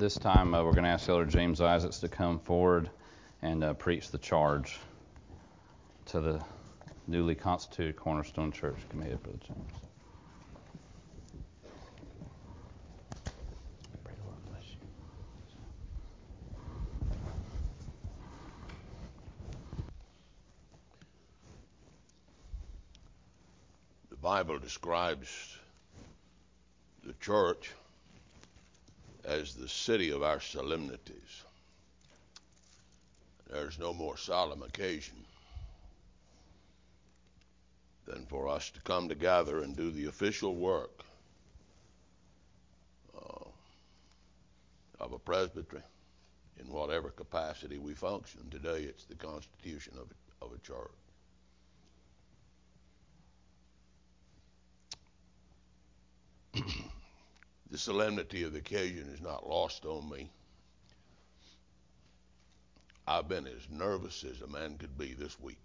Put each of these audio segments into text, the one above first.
This time we're going to ask Elder James Isaacs to come forward and preach the charge to the newly constituted Cornerstone Church. Committed, Brother James. The Bible describes the church as the city of our solemnities. There's no more solemn occasion than for us to come together and do the official work of a presbytery in whatever capacity we function. Today it's the constitution of a church. The solemnity of the occasion is not lost on me. I've been as nervous as a man could be this week,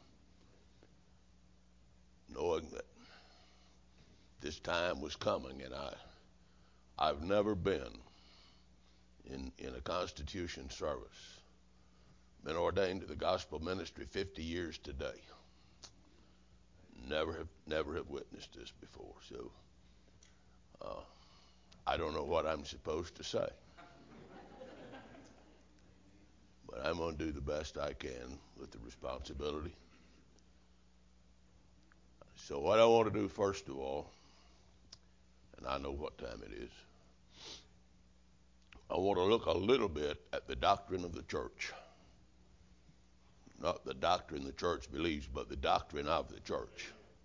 knowing that this time was coming, and I've never been in a Constitution service. Been ordained to the gospel ministry 50 years today. Never have witnessed this before, so I don't know what I'm supposed to say. But I'm going to do the best I can with the responsibility. So what I want to do first of all, and I know what time it is, I want to look a little bit at the doctrine of the church. Not the doctrine the church believes, but the doctrine of the church.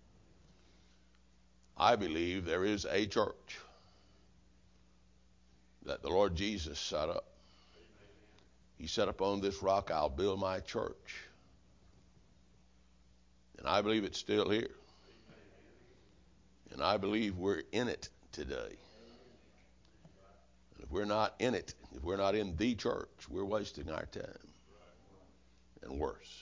I believe there is a church that the Lord Jesus set up. He said, upon this rock I'll build my church. And I believe it's still here. And I believe we're in it today. And if we're not in it, if we're not in the church, we're wasting our time. And worse.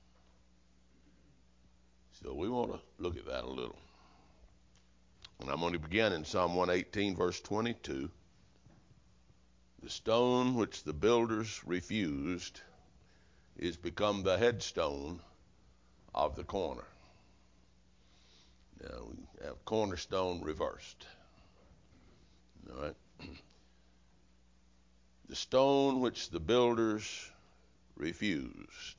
So we want to look at that a little. And I'm going to begin in Psalm 118, verse 22. The stone which the builders refused is become the headstone of the corner. Now we have cornerstone reversed. All right. The stone which the builders refused.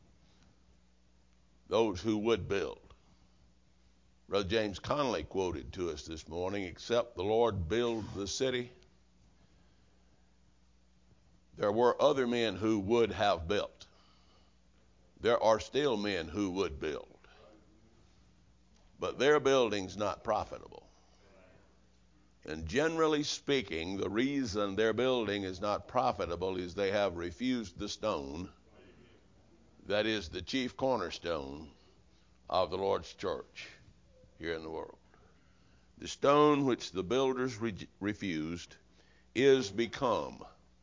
Those who would build. Brother James Connolly quoted to us this morning, except the Lord build the city, there were other men who would have built. There are still men who would build. But their building's not profitable. And generally speaking, the reason their building is not profitable is they have refused the stone that is the chief cornerstone of the Lord's church here in the world. The stone which the builders refused is become.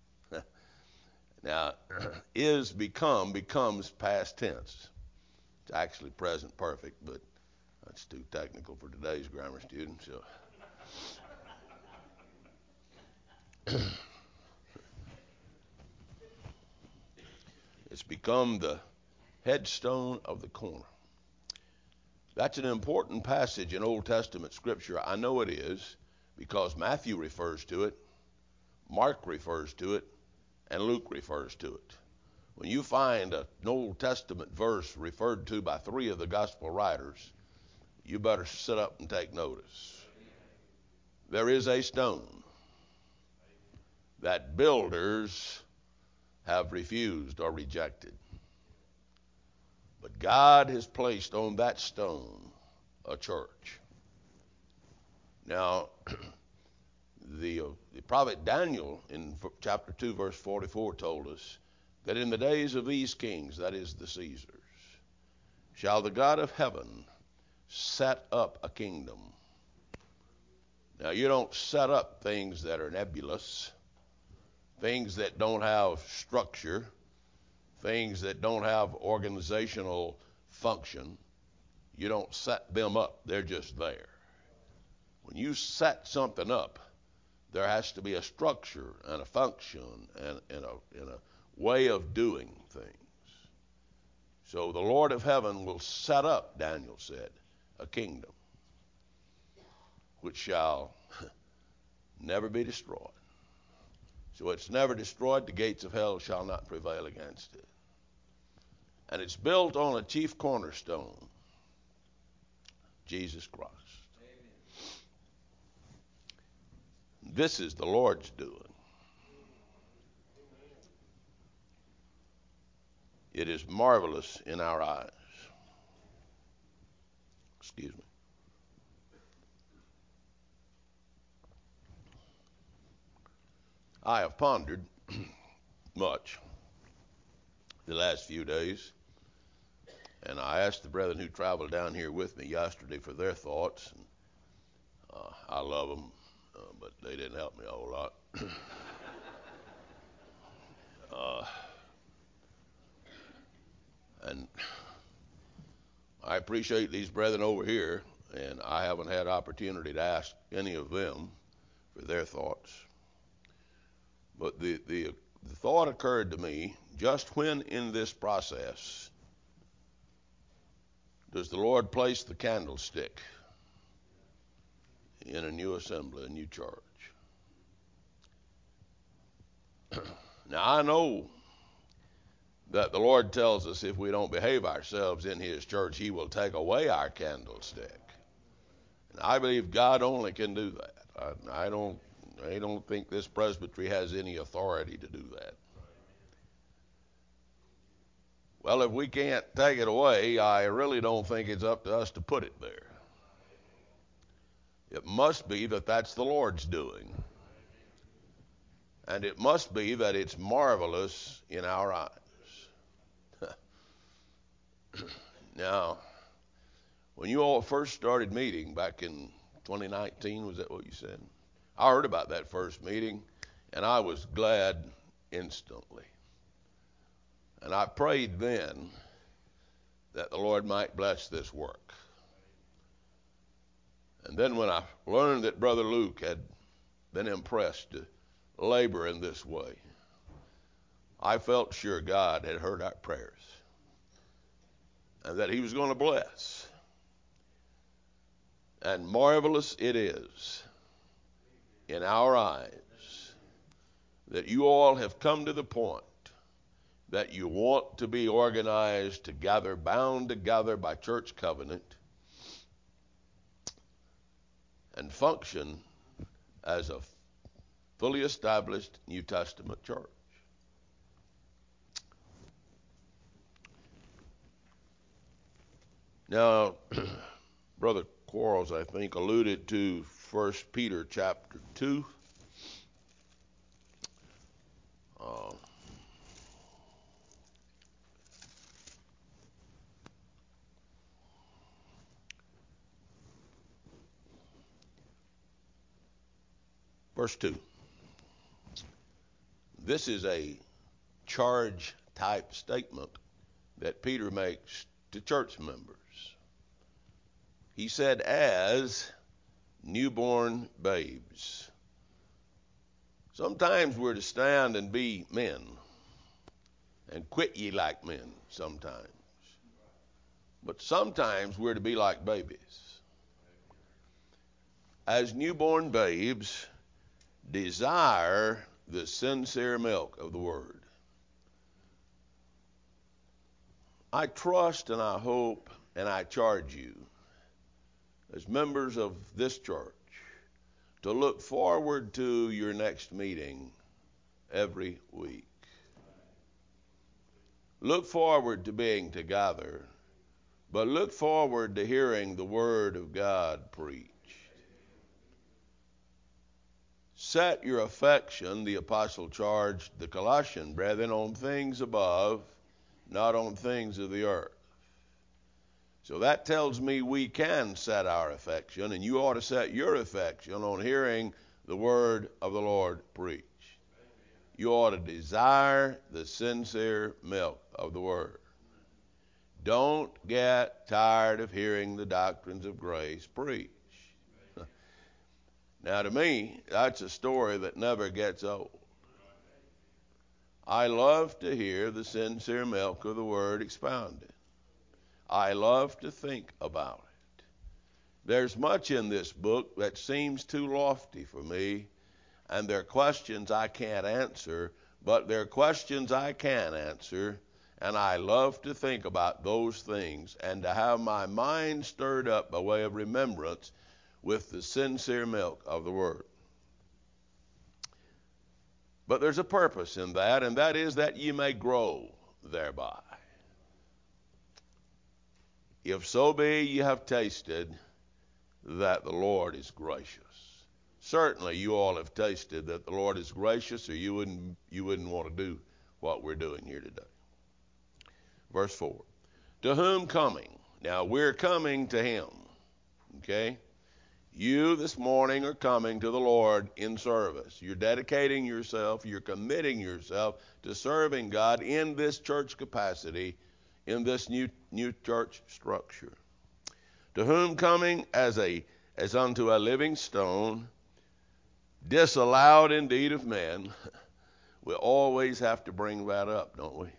Now, becomes past tense. It's actually present perfect, but that's too technical for today's grammar students. So it's become the headstone of the corner. That's an important passage in Old Testament Scripture. I know it is because Matthew refers to it, Mark refers to it, and Luke refers to it. When you find an Old Testament verse referred to by three of the gospel writers, you better sit up and take notice. There is a stone that builders have refused or rejected. But God has placed on that stone a church. Now, the prophet Daniel in chapter 2, verse 44 told us that in the days of these kings, that is the Caesars, shall the God of heaven set up a kingdom. Now, you don't set up things that are nebulous, things that don't have structure, things that don't have organizational function. You don't set them up. They're just there. When you set something up, there has to be a structure and a function and a way of doing things. So the Lord of heaven will set up, Daniel said, a kingdom which shall never be destroyed. So it's never destroyed. The gates of hell shall not prevail against it. And it's built on a chief cornerstone, Jesus Christ. Amen. This is the Lord's doing. It is marvelous in our eyes. Excuse me. I have pondered much the last few days, and I asked the brethren who traveled down here with me yesterday for their thoughts. And, I love them, but they didn't help me a whole lot. And I appreciate these brethren over here, and I haven't had opportunity to ask any of them for their thoughts. But the thought occurred to me, just when in this process does the Lord place the candlestick in a new assembly, a new church? Now, I know that the Lord tells us if we don't behave ourselves in His church, He will take away our candlestick. And I believe God only can do that. I don't think this presbytery has any authority to do that. Well, if we can't take it away, I really don't think it's up to us to put it there. It must be that that's the Lord's doing. And it must be that it's marvelous in our eyes. Now, when you all first started meeting back in 2019, was that what you said? I heard about that first meeting, and I was glad instantly. And I prayed then that the Lord might bless this work. And then when I learned that Brother Luke had been impressed to labor in this way, I felt sure God had heard our prayers and that He was going to bless. And marvelous it is in our eyes that you all have come to the point that you want to be organized together, bound together by church covenant, and function as a fully established New Testament church. Now, Brother Quarles, I think, alluded to 1 Peter chapter 2. Verse 2. This is a charge type statement that Peter makes to church members. He said, as newborn babes. Sometimes we're to stand and be men and quit ye like men sometimes. But sometimes we're to be like babies. As newborn babes, desire the sincere milk of the Word. I trust and I hope and I charge you as members of this church to look forward to your next meeting every week. Look forward to being together, but look forward to hearing the Word of God preached. Set your affection, the apostle charged the Colossian brethren, on things above, not on things of the earth. So that tells me we can set our affection, and you ought to set your affection on hearing the word of the Lord preached. You ought to desire the sincere milk of the word. Don't get tired of hearing the doctrines of grace preached. Now, to me, that's a story that never gets old. I love to hear the sincere milk of the Word expounded. I love to think about it. There's much in this book that seems too lofty for me, and there are questions I can't answer, but there are questions I can answer, and I love to think about those things and to have my mind stirred up by way of remembrance with the sincere milk of the Word. But there's a purpose in that, and that is that ye may grow thereby. If so be ye have tasted that the Lord is gracious. Certainly you all have tasted that the Lord is gracious, or you wouldn't want to do what we're doing here today. Verse 4. To whom coming? Now we're coming to Him. Okay? You this morning are coming to the Lord in service. You're dedicating yourself, you're committing yourself to serving God in this church capacity, in this new church structure. To whom coming as unto a living stone, disallowed indeed of men. We always have to bring that up, don't we?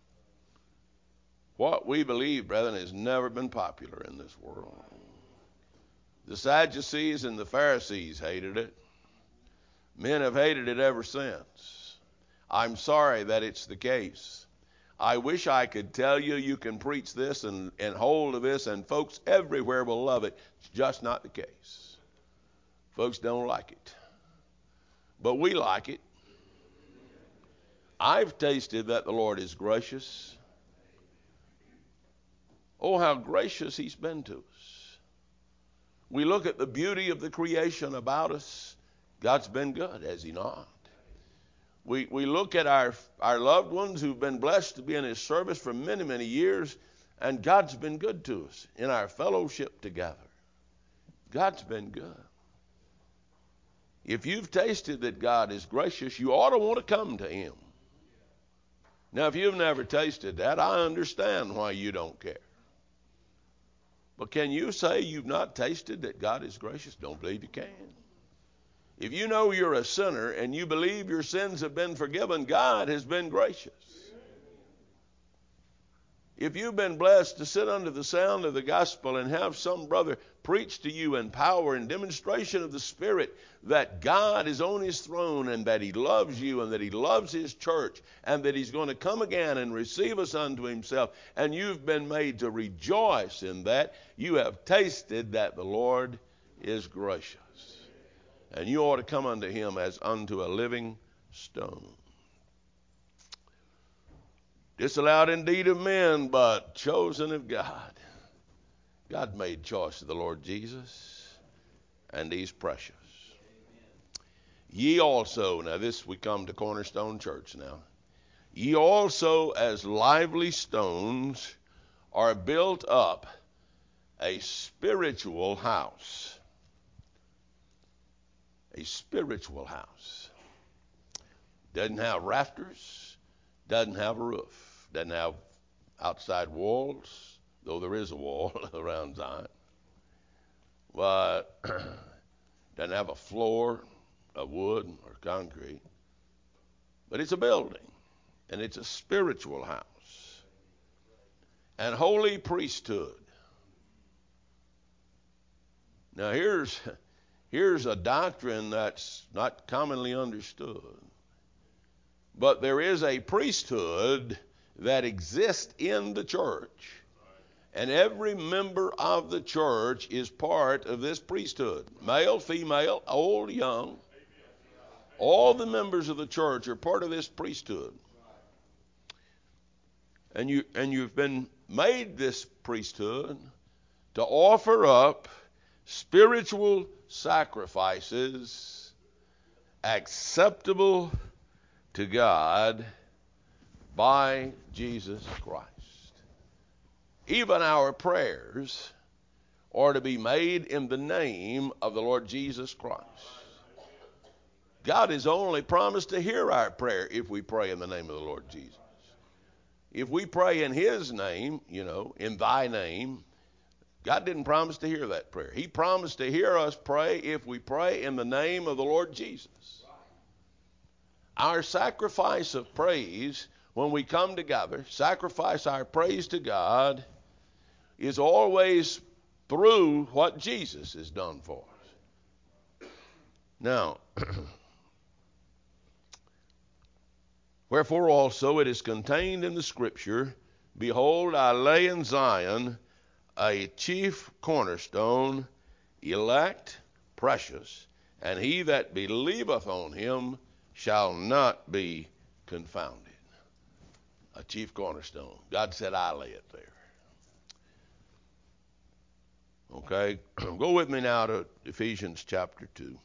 What we believe, brethren, has never been popular in this world. The Sadducees and the Pharisees hated it. Men have hated it ever since. I'm sorry that it's the case. I wish I could tell you you can preach this and hold of this, and folks everywhere will love it. It's just not the case. Folks don't like it. But we like it. I've tasted that the Lord is gracious. Oh, how gracious He's been to us. We look at the beauty of the creation about us. God's been good, has He not? We look at our loved ones who've been blessed to be in His service for many, many years, and God's been good to us in our fellowship together. God's been good. If you've tasted that God is gracious, you ought to want to come to Him. Now, if you've never tasted that, I understand why you don't care. But can you say you've not tasted that God is gracious? Don't believe you can. If you know you're a sinner and you believe your sins have been forgiven, God has been gracious. If you've been blessed to sit under the sound of the gospel and have some brother preach to you in power and demonstration of the Spirit that God is on His throne and that He loves you and that He loves His church and that He's going to come again and receive us unto Himself, and you've been made to rejoice in that, you have tasted that the Lord is gracious. And you ought to come unto Him as unto a living stone. Disallowed indeed of men, but chosen of God. God made choice of the Lord Jesus, and He's precious. Ye also, now this we come to Cornerstone Church now. Ye also as lively stones are built up a spiritual house. A spiritual house. Doesn't have rafters, doesn't have a roof. Doesn't have outside walls, though there is a wall around Zion. But doesn't have a floor of wood or concrete. But it's a building, and it's a spiritual house. And holy priesthood. Now here's a doctrine that's not commonly understood. But there is a priesthood that exists in the church. And every member of the church is part of this priesthood. Male, female, old, young. All the members of the church are part of this priesthood. And you've been made this priesthood to offer up spiritual sacrifices acceptable to God by Jesus Christ. Even our prayers are to be made in the name of the Lord Jesus Christ. God has only promised to hear our prayer if we pray in the name of the Lord Jesus. If we pray in His name, in thy name, God didn't promise to hear that prayer. He promised to hear us pray if we pray in the name of the Lord Jesus. Our sacrifice of praise, when we come together, sacrifice our praise to God, is always through what Jesus has done for us. Now, wherefore also it is contained in the Scripture, behold, I lay in Zion a chief cornerstone, elect, precious, and he that believeth on him shall not be confounded. A chief cornerstone. God said, I lay it there. Okay, go with me now to Ephesians chapter 2.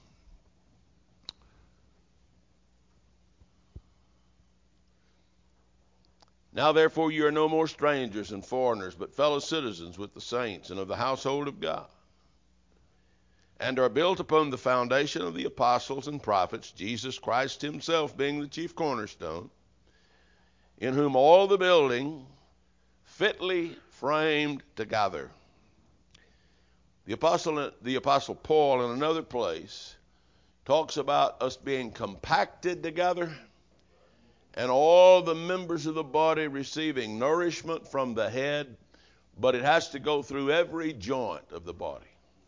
Now therefore you are no more strangers and foreigners, but fellow citizens with the saints and of the household of God, and are built upon the foundation of the apostles and prophets, Jesus Christ himself being the chief cornerstone, in whom all the building fitly framed together. The apostle Paul in another place talks about us being compacted together and all the members of the body receiving nourishment from the head, but it has to go through every joint of the body.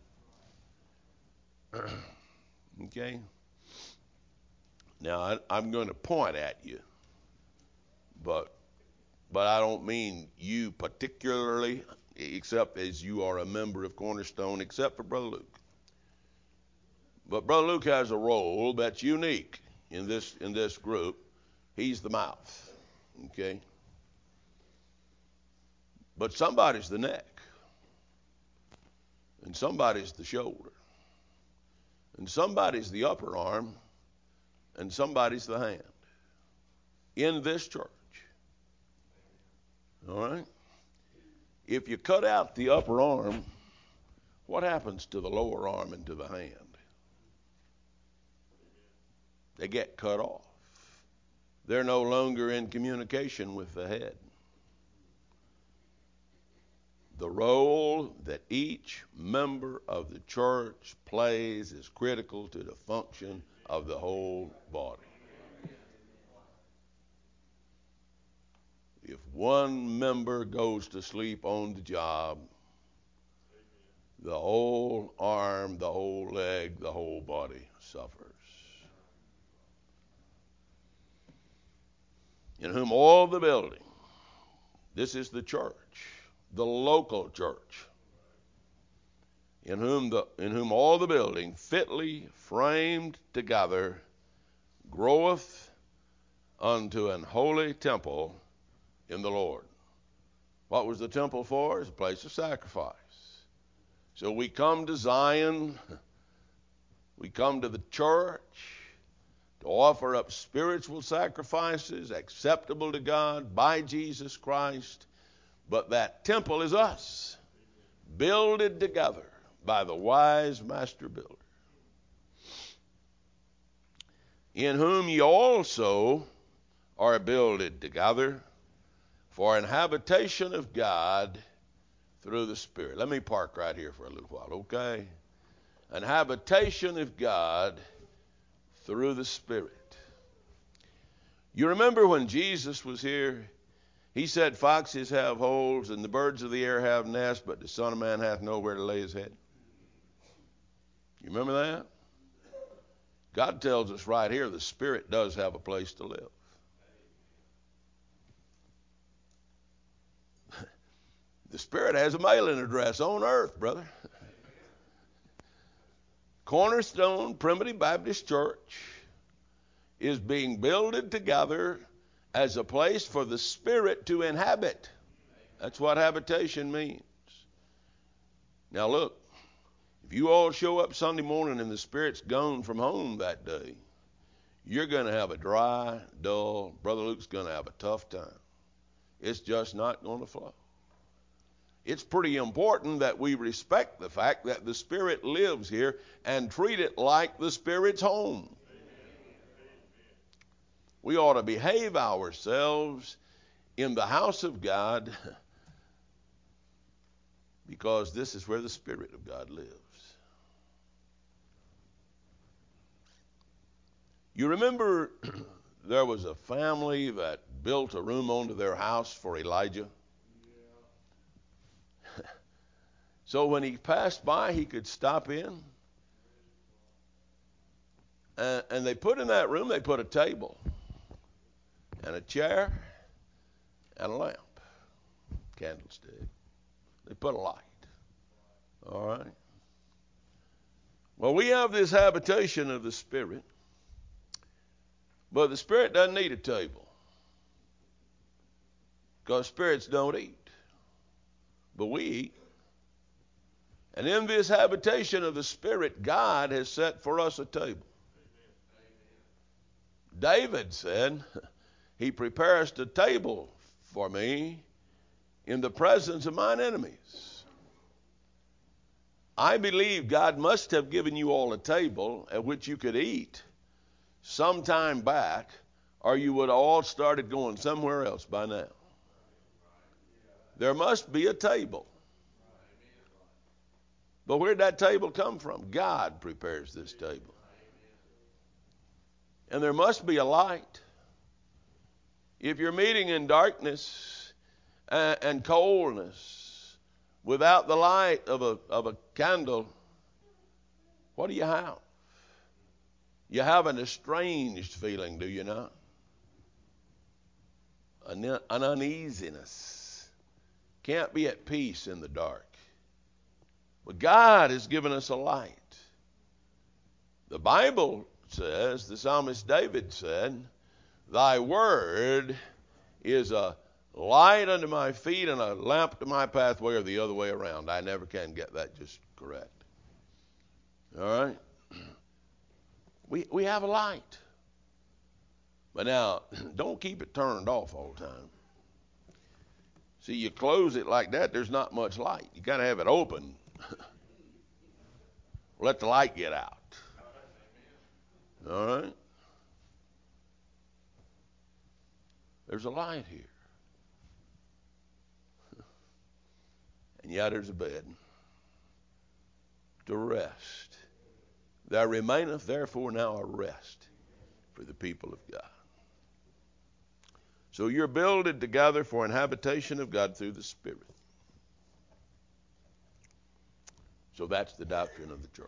Okay? Now, I'm going to point at you, but I don't mean you particularly, except as you are a member of Cornerstone, except for Brother Luke. But Brother Luke has a role that's unique in this group. He's the mouth, okay? But somebody's the neck, and somebody's the shoulder, and somebody's the upper arm, and somebody's the hand in this church. All right? If you cut out the upper arm, what happens to the lower arm and to the hand? They get cut off. They're no longer in communication with the head. The role that each member of the church plays is critical to the function of the whole body. If one member goes to sleep on the job, the whole arm, the whole leg, the whole body suffers. In whom all the building, this is the church, the local church, in whom all the building fitly framed together groweth unto an holy temple in the Lord. What was the temple for? It's a place of sacrifice. So we come to Zion, we come to the church to offer up spiritual sacrifices acceptable to God by Jesus Christ, but that temple is us, builded together by the wise master builder, in whom ye also are builded together for an habitation of God through the Spirit. Let me park right here for a little while, okay? An habitation of God through the Spirit. You remember when Jesus was here, he said, foxes have holes and the birds of the air have nests, but the Son of Man hath nowhere to lay his head. You remember that? God tells us right here the Spirit does have a place to live. The Spirit has a mailing address on earth, brother. Cornerstone Primitive Baptist Church is being builded together as a place for the Spirit to inhabit. That's what habitation means. Now look, if you all show up Sunday morning and the Spirit's gone from home that day, you're going to have a dry, dull, Brother Luke's going to have a tough time. It's just not going to flow. It's pretty important that we respect the fact that the Spirit lives here and treat it like the Spirit's home. We ought to behave ourselves in the house of God because this is where the Spirit of God lives. You remember there was a family that built a room onto their house for Elijah? So when he passed by, he could stop in. And they put in that room, they put a table and a chair and a lamp, candlestick. They put a light. All right. Well, we have this habitation of the Spirit, but the Spirit doesn't need a table because spirits don't eat, but we eat. And in this habitation of the Spirit, God has set for us a table. David said, He prepares a table for me in the presence of mine enemies. I believe God must have given you all a table at which you could eat some time back, or you would have all started going somewhere else by now. There must be a table. But where'd that table come from? God prepares this table. And there must be a light. If you're meeting in darkness and coldness without the light of a candle, what do you have? You have an estranged feeling, do you not? An uneasiness. Can't be at peace in the dark. But God has given us a light. The Bible says, the psalmist David said, Thy word is a light unto my feet and a lamp to my pathway, or the other way around. I never can get that just correct. All right? We have a light. But now, don't keep it turned off all the time. See, you close it like that, there's not much light. You got to have it open. Let the light get out. All right? There's a light here. And yet there's a bed to rest. There remaineth therefore now a rest for the people of God. So you're builded together for an habitation of God through the Spirit. So that's the doctrine of the church.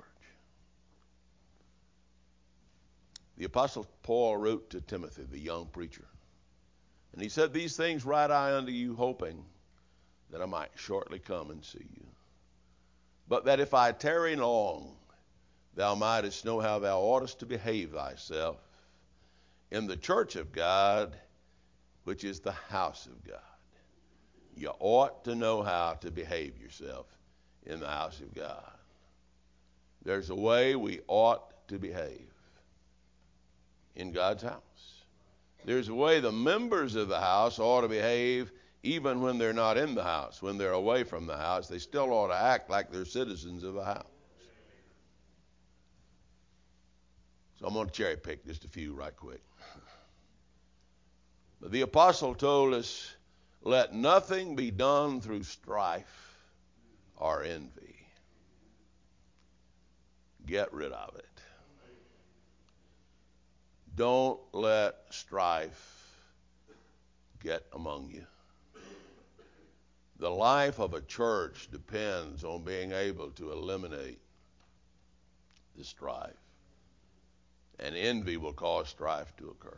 The Apostle Paul wrote to Timothy, the young preacher, and he said, These things write I unto you, hoping that I might shortly come and see you. But that if I tarry long, thou mightest know how thou oughtest to behave thyself in the church of God, which is the house of God. You ought to know how to behave yourself in the house of God. There's a way we ought to behave in God's house. There's a way the members of the house ought to behave even when they're not in the house. When they're away from the house, they still ought to act like they're citizens of the house. So I'm going to cherry pick just a few right quick. But the apostle told us, let nothing be done through strife or envy. Get rid of it. Don't let strife get among you. The life of a church depends on being able to eliminate the strife. And envy will cause strife to occur.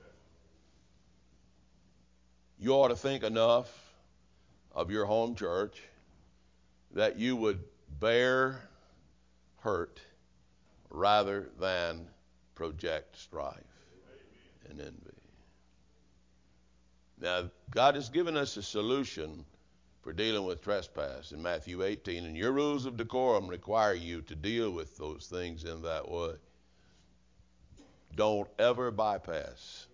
You ought to think enough of your home church that you would bear hurt rather than project strife and envy. Now, God has given us a solution for dealing with trespass in Matthew 18, and your rules of decorum require you to deal with those things in that way. Don't ever bypass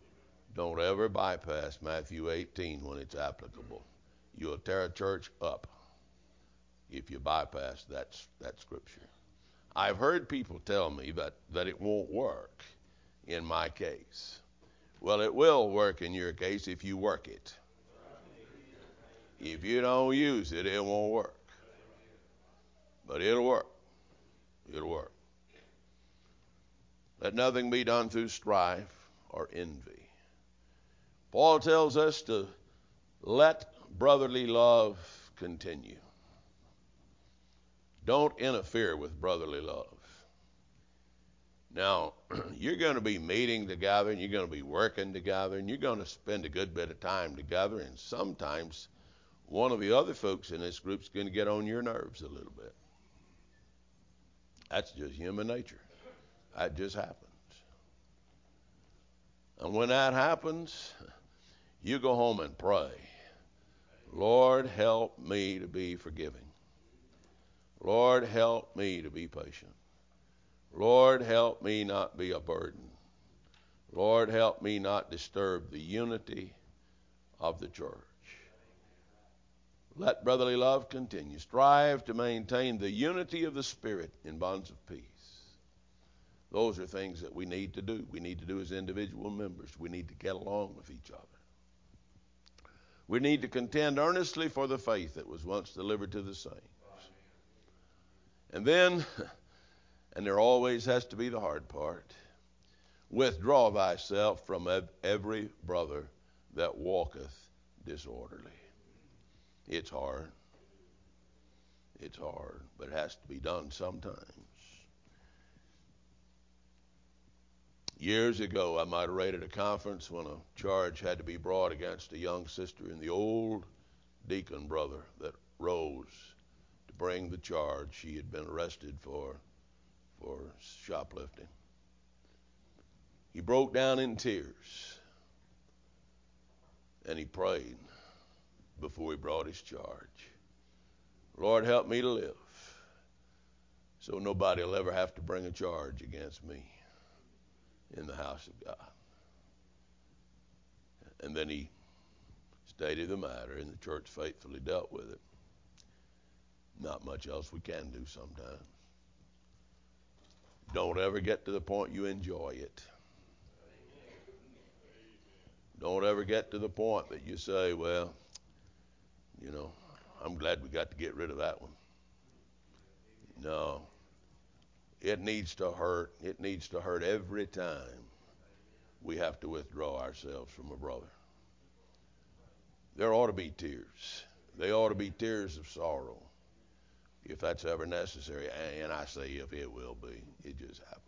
Matthew 18 when it's applicable. You'll tear a church up if you bypass that scripture. I've heard people tell me that it won't work in my case. Well, it will work in your case if you work it. If you don't use it, it won't work. But it'll work. It'll work. Let nothing be done through strife or envy. Paul tells us to let brotherly love continue. Don't interfere with brotherly love. Now, you're going to be meeting together, and you're going to be working together, and you're going to spend a good bit of time together, and sometimes one of the other folks in this group is going to get on your nerves a little bit. That's just human nature. That just happens. And when that happens, you go home and pray. Lord, help me to be forgiving. Lord, help me to be patient. Lord, help me not be a burden. Lord, help me not disturb the unity of the church. Let brotherly love continue. Strive to maintain the unity of the Spirit in bonds of peace. Those are things that we need to do. We need to do as individual members. We need to get along with each other. We need to contend earnestly for the faith that was once delivered to the saints. And then, and there always has to be the hard part, withdraw thyself from every brother that walketh disorderly. It's hard. It's hard, but it has to be done sometimes. Years ago, I might have read at a conference when a charge had to be brought against a young sister, and the old deacon brother that rose to bring the charge, she had been arrested for shoplifting. He broke down in tears, and he prayed before he brought his charge. Lord, help me to live so nobody will ever have to bring a charge against me in the house of God. And then he stated the matter, and the church faithfully dealt with it. Not much else we can do sometimes. Don't ever get to the point you enjoy it. Don't ever get to the point that you say, well, I'm glad we got to get rid of that one. No. It needs to hurt. It needs to hurt every time we have to withdraw ourselves from a brother. There ought to be tears. They ought to be tears of sorrow, if that's ever necessary. And I say if, it will be. It just happens.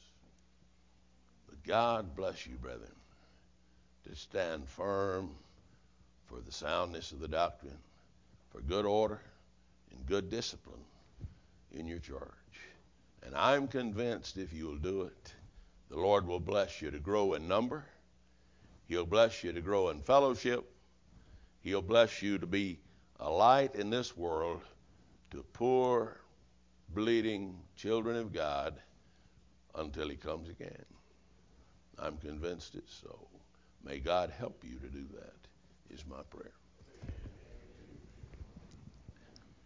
But God bless you, brethren, to stand firm for the soundness of the doctrine, for good order and good discipline in your church. And I'm convinced if you'll do it, the Lord will bless you to grow in number. He'll bless you to grow in fellowship. He'll bless you to be a light in this world to poor, bleeding children of God until he comes again. I'm convinced it's so. May God help you to do that, is my prayer.